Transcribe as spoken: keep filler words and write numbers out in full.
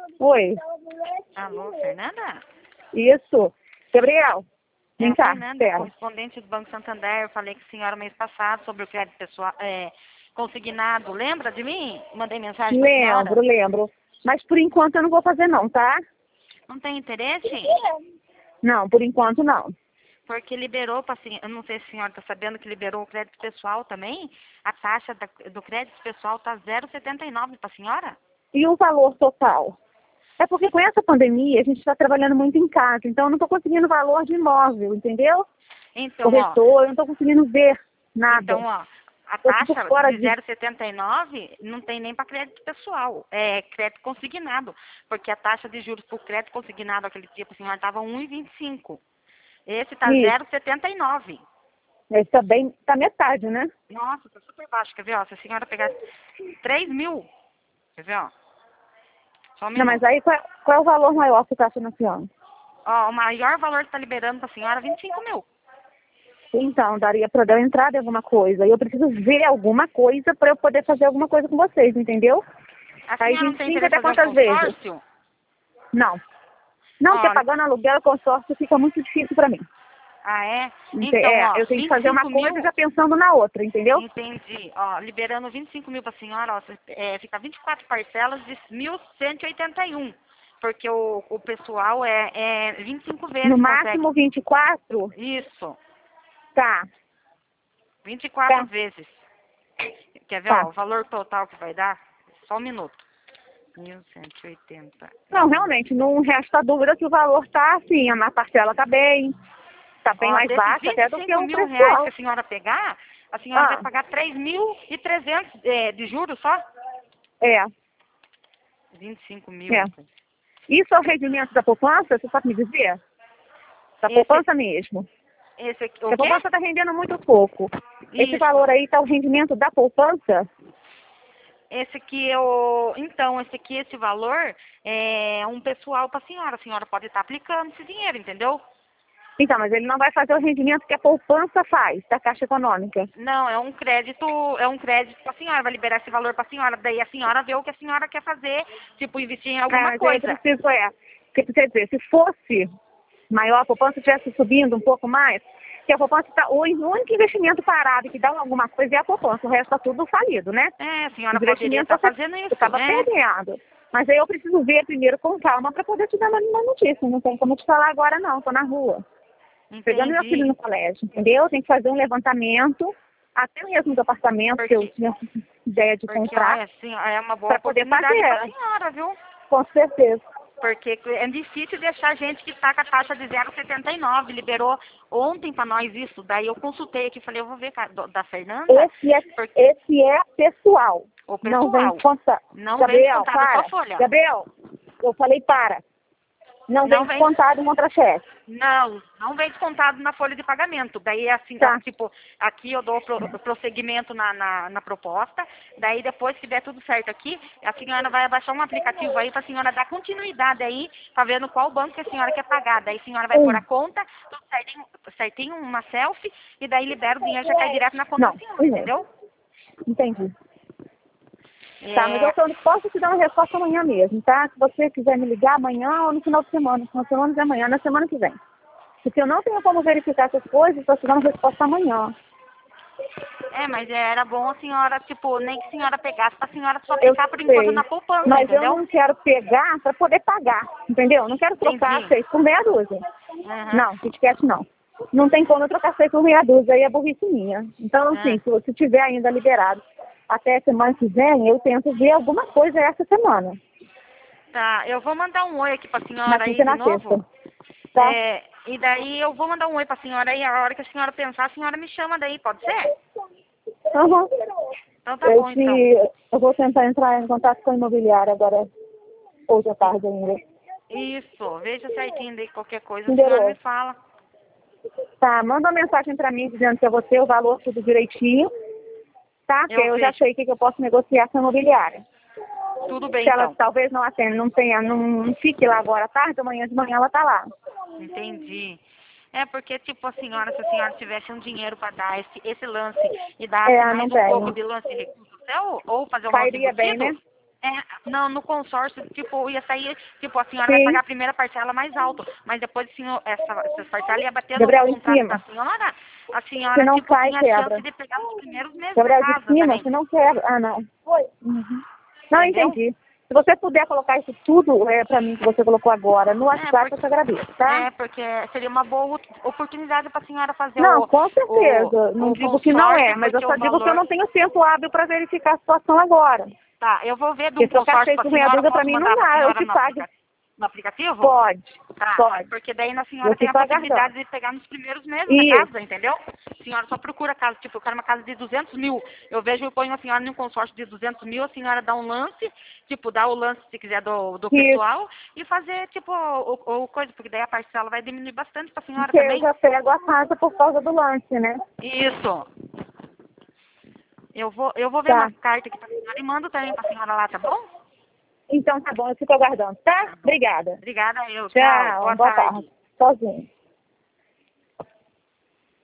Oi. Alô, Fernanda? Isso. Gabriel, É vem a cá, Fernanda, espera. correspondente do Banco Santander. Eu falei com a senhora mês passado sobre o crédito pessoal é, consignado. Lembra de mim? Mandei mensagem para a senhora. Lembro, lembro. Mas por enquanto eu não vou fazer não, tá? Não tem interesse? Não, por enquanto não. Porque liberou, para eu não sei se a senhora está sabendo que liberou o crédito pessoal também. A taxa da, do crédito pessoal está zero vírgula setenta e nove para a senhora. E o valor total? É porque com essa pandemia a gente está trabalhando muito em casa, então eu não estou conseguindo valor de imóvel, entendeu? Então, Corretor, ó, eu não estou conseguindo ver nada. então, ó, a Eu tô taxa por fora de disso. zero vírgula setenta e nove não tem nem para crédito pessoal, é crédito consignado, porque a taxa de juros por crédito consignado aquele dia para a senhora estava um vírgula vinte e cinco. Esse está Isso. zero vírgula setenta e nove. Esse tá bem, tá metade, né? Nossa, tá super baixo, quer ver, ó, se a senhora pegar três mil, quer ver, ó, só um Não, mas minuto. aí qual, qual é o valor maior que está financiando? Ó, o maior valor que está liberando para a senhora é vinte e cinco mil. Então, daria para dar entrada em alguma coisa. E eu preciso ver alguma coisa para eu poder fazer alguma coisa com vocês, entendeu? A Aí senhora vinte não e tem cinco interesse até em fazer quantas um vezes? consórcio? Não. Não, porque Ó, pagando aluguel e consórcio fica muito difícil para mim. ah, é? Ente- Então, É, ó, eu tenho que vinte e fazer uma cinco coisa mil, já pensando na outra, entendeu? entendi. Ó, liberando vinte e cinco mil para a senhora, ó, cê- é, fica vinte e quatro parcelas de mil cento e oitenta e um. Porque o, o pessoal é, é vinte e cinco No vezes consegue. máximo vinte e quatro? Isso, Tá, vinte e quatro tá, vezes. Quer ver, ó, tá. o valor total que vai dar? Só um minuto. mil cento e oitenta. Não, realmente, não resta dúvida que o valor tá assim, a parcela tá bem, tá bem Ó, mais desses baixa vinte até e do que cinco o mil reais que pessoal. a senhora pegar, a senhora vai Ah, pagar três mil e trezentos é, de juros só? é, vinte e cinco é. mil. Isso é o rendimento da poupança? Você sabe me dizer? Da Esse, poupança mesmo. esse aqui, Porque o a quê? poupança está rendendo muito pouco. Esse Isso. valor aí está o rendimento da poupança? Esse aqui é o. Então, esse aqui, esse valor é um pessoal para a senhora. A senhora pode estar aplicando esse dinheiro, entendeu? Então, mas ele não vai fazer o rendimento que a poupança faz, da Caixa Econômica. Não, é um crédito, é um crédito para a senhora, vai liberar esse valor para a senhora. Daí a senhora vê o que a senhora quer fazer, tipo, investir em É, alguma mas aí coisa. preciso é, que quer dizer, se fosse maior, a poupança estivesse subindo um pouco mais, que a poupança está, o único investimento parado que dá alguma coisa é a poupança, o resto está tudo falido, né? É, a senhora Os poderia investimentos estar você fazendo isso, estava né? perdendo. Mas aí eu preciso ver primeiro com calma para poder te dar uma uma notícia. Não tem como te falar agora não, estou na rua. Pegando meu filho Entendi. no colégio, entendeu? Tem que fazer um levantamento, até mesmo do apartamento que eu Porque, tinha ideia de porque comprar, olha, assim, é uma boa para poder oportunidade para a fazer, senhora, viu? com certeza. Porque é difícil deixar gente que está com a taxa de zero vírgula setenta e nove. Liberou ontem para nós isso. Daí eu consultei aqui, falei, eu vou ver com a- do- da Fernanda, Esse é, porque esse é pessoal. o Não vem pessoal descontar. não vem Gabriel, descontado a sua para. folha. Gabriel, eu falei para. Não vem Não vem, descontado um contra-cheque. não, não vem descontado na folha de pagamento. Daí, assim, Tá. tipo, aqui eu dou pro, prosseguimento na, na, na proposta. Daí, depois que der tudo certo aqui, a senhora vai baixar um aplicativo aí para a senhora dar continuidade aí, tá vendo qual banco que a senhora quer pagar. Daí, a senhora vai pôr Um. a conta, tudo certinho, certinho, uma selfie, e daí libera o dinheiro, já cai direto na conta Não, da senhora, um. entendeu? Entendi. Tá, mas eu É, só posso te dar uma resposta amanhã mesmo, tá? Se você quiser me ligar amanhã ou no final de semana. Na semana de amanhã, na semana que vem. Porque eu não tenho como verificar essas coisas, estou te dando resposta amanhã. é, mas era bom a senhora, tipo, nem que a senhora pegasse pra senhora só Eu aplicar por enquanto sei. na poupança, Mas eu entendeu? não quero pegar para poder pagar, entendeu? Não quero trocar Entendi. seis por meia dúzia. Aham. Não, KitKat não. Não tem como eu trocar seis por meia dúzia, aí é burrice minha. Então, É. assim, se você tiver ainda liberado até semana que vem, eu tento ver alguma coisa essa semana. Tá, eu vou mandar um oi aqui pra Na senhora quinta aí e de na sexta. novo. Tá? É, e daí eu vou mandar um oi pra senhora aí, a hora que a senhora pensar, a senhora me chama daí, pode ser? Aham. Então tá Eu bom, então. te. Eu vou tentar entrar em contato com a imobiliária agora, hoje à tarde ainda. Isso, veja certinho daí qualquer coisa, a senhora me Endereço. fala. Tá, manda uma mensagem pra mim dizendo que é você, o valor tudo direitinho, tá? Porque Eu eu já vejo. sei o que, que eu posso negociar com a imobiliária. Tudo bem, Se ela então. talvez não atenda, não tenha, não, não fique lá agora à tarde, amanhã de manhã ela tá lá. Entendi. É porque, tipo, a senhora, se a senhora tivesse um dinheiro para dar esse, esse lance e desse É, não mais um pouco tenho. de lance de recurso seu, ou fazer um lance Cairia bem, né? embutido, É, não, no consórcio, tipo, ia sair, tipo, a senhora Sim. vai pagar a primeira parcela mais alto, mas depois, assim, essa, essas parcelas ia bater no Gabriel, em contrato cima. da senhora, a Se senhora, não tipo, sai, tinha quebra. chance de pegar nos primeiros meses da Gabriel, de casa cima, também, se não quebra. Ah, não. Foi. Uhum. Não, entendeu? entendi. Se você puder colocar isso tudo é, pra mim que você colocou agora no É, WhatsApp, porque, eu te agradeço, tá? é, porque seria uma boa oportunidade para a senhora fazer Não, o, com o, certeza. Não o digo que não é, consórcio, mas eu porque só o digo que eu valor... não tenho tempo hábil para verificar a situação agora. Tá, eu vou ver de um Porque trocar consórcio seis para a por meia senhora, dúzia pra posso mim não mandar para a dá, eu senhora te no, pago. aplica no aplicativo? Pode, Tá, pode. porque daí a senhora Eu tem a fico aguardando. possibilidade de pegar nos primeiros meses da Isso, casa, entendeu? A senhora só procura casa, tipo, eu quero uma casa de duzentos mil. Eu vejo, eu ponho a senhora em um consórcio de duzentos mil, a senhora dá um lance, tipo, dá o lance, se quiser, do, do isso. pessoal, e fazer, tipo, o, o coisa, porque daí a parcela vai diminuir bastante para a senhora Porque eu também. já pego a casa por causa do lance, né? Isso. Eu vou, eu vou ver Tá. umas cartas aqui para a senhora e mando também para a senhora lá, tá bom? Então tá bom, eu fico aguardando, tá? Tá bom. Obrigada. Obrigada, eu. Tchau. Tchau, Boa boa tarde. tarde. Sozinho.